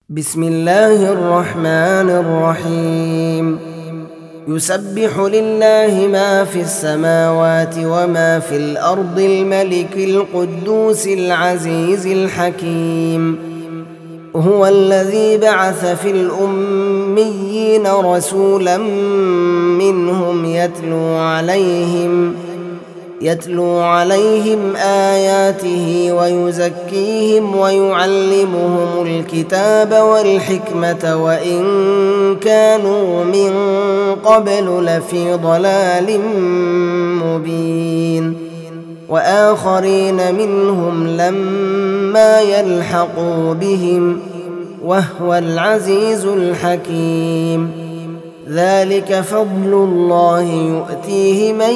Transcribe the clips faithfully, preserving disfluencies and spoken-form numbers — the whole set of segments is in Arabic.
بسم الله الرحمن الرحيم. يسبح لله ما في السماوات وما في الأرض الملك القدوس العزيز الحكيم. هو الذي بعث في الأميين رسولا منهم يتلو عليهم يتلو عليهم آياته ويزكيهم ويعلمهم الكتاب والحكمة وإن كانوا من قبل لفي ضلال مبين، وآخرين منهم لما يلحقوا بهم وهو العزيز الحكيم. ذلك فضل الله يؤتيه من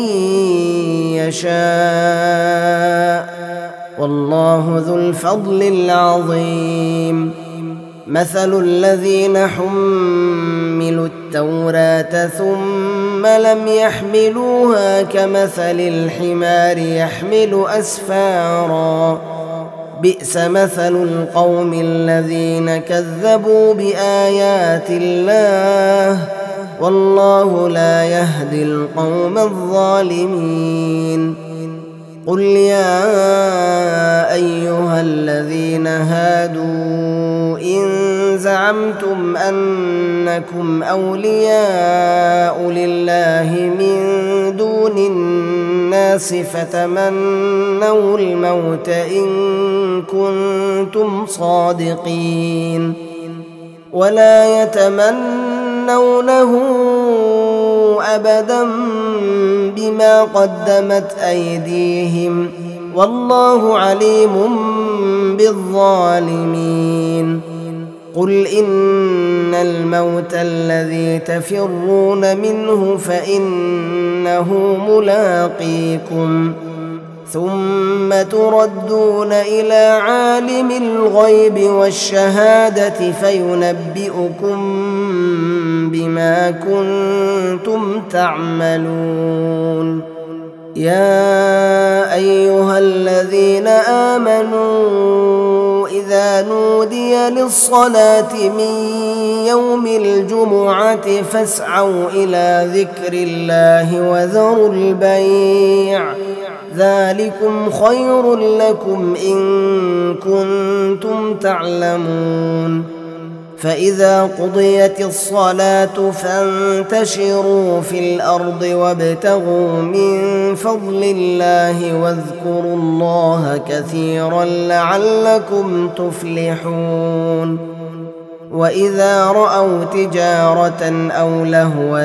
يشاء والله ذو الفضل العظيم. مثل الذين حملوا التوراة ثم لم يحملوها كمثل الحمار يحمل أسفارا، بئس مثل القوم الذين كذبوا بآيات الله والله لا يهدي القوم الظالمين. قل يا أيها الذين هادوا إن زعمتم أنكم أولياء لله من دون الناس فتمنوا الموت إن كنتم صادقين ولا يتمنونه أبدا بما قدمت أيديهم والله عليم بالظالمين. قل إن الموت الذي تفرون منه فإنه ملاقيكم ثم تردون إلى عالم الغيب والشهادة فينبئكم بما كنتم تعملون. يا أيها الذين آمنوا إذا نودي للصلاة من يوم الجمعة فاسعوا إلى ذكر الله وذروا البيع ذلكم خير لكم إن كنتم تعلمون. فإذا قضيت الصلاة فانتشروا في الأرض وابتغوا من فضل الله واذكروا الله كثيرا لعلكم تفلحون. وإذا رأوا تجارة أو لهوا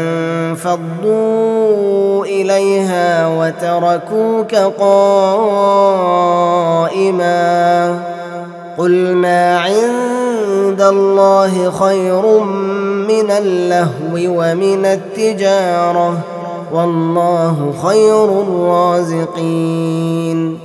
انفضوا إليها وتركوك قائما قل ما عند الله خير من اللهو ومن التجارة والله خير الرازقين.